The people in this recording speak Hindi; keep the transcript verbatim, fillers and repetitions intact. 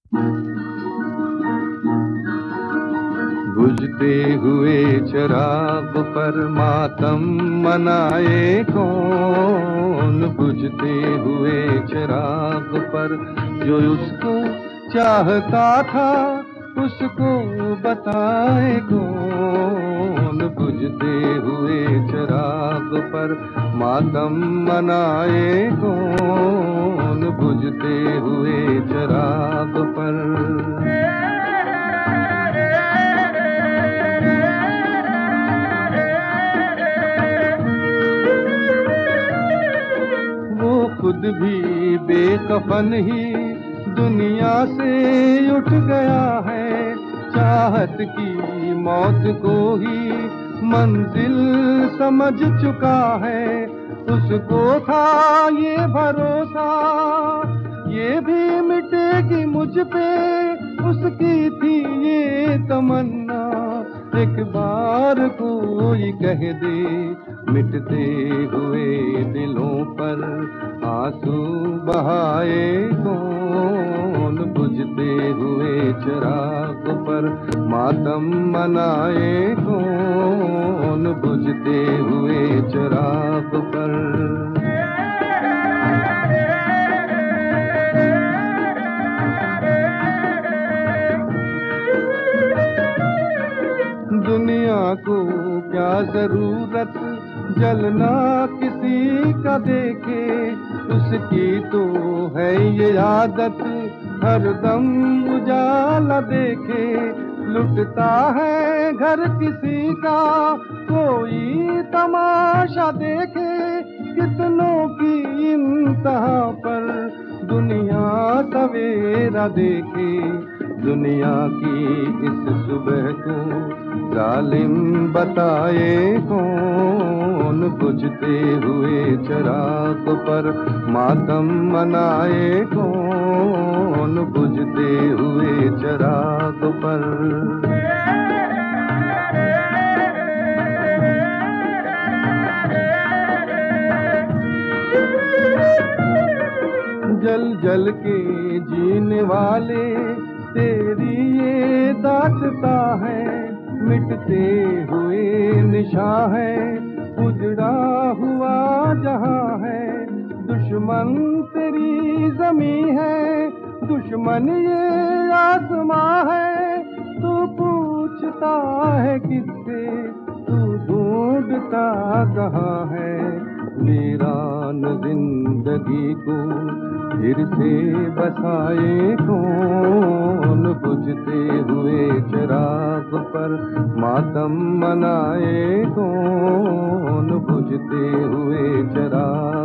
बुझते हुए चिराग पर मातम मनाए कौन, बुझते हुए चिराग पर जो उसको चाहता था उसको बताए कौन, बुझते हुए चिराग पर मातम मनाए कौन, बुझते हुए चिराग पर। खुद भी बेकफन ही दुनिया से उठ गया है, चाहत की मौत को ही मंजिल समझ चुका है। उसको था ये भरोसा ये भी मिटेगी मुझ पे, उसकी थी ये तमन्ना एक बार कोई कह दे। मिटते हुए दिलों पर आंसू बहाए कौन, बुझते हुए चिराग पर मातम मनाए कौन, बुझते हुए चिराग पर। दुनिया को क्या जरूरत जलना किसी का देखे, उसकी तो है ये आदत हरदम उजाला देखे। लुटता है घर किसी का कोई तमाशा देखे, कितनों की इंतहा पर दुनिया सवेरा देखे। दुनिया की इस सुबह को जालिम बताए कौन, बुझते हुए चिराग पर मातम मनाए कौन, बुझते हुए चिराग पर। जल जल के जीने वाले तेरी ये दास्ता है, मिटते हुए निशान है उजड़ा हुआ जहां है। दुश्मन तेरी जमीं है दुश्मन ये आसमां है, तू पूछता है किससे तू ढूंढता कहाँ है। वीरान जिंदगी को फिर से बसाए कौन, बुझते हुए चिराग पर मातम मनाए कौन, बुझते हुए चिराग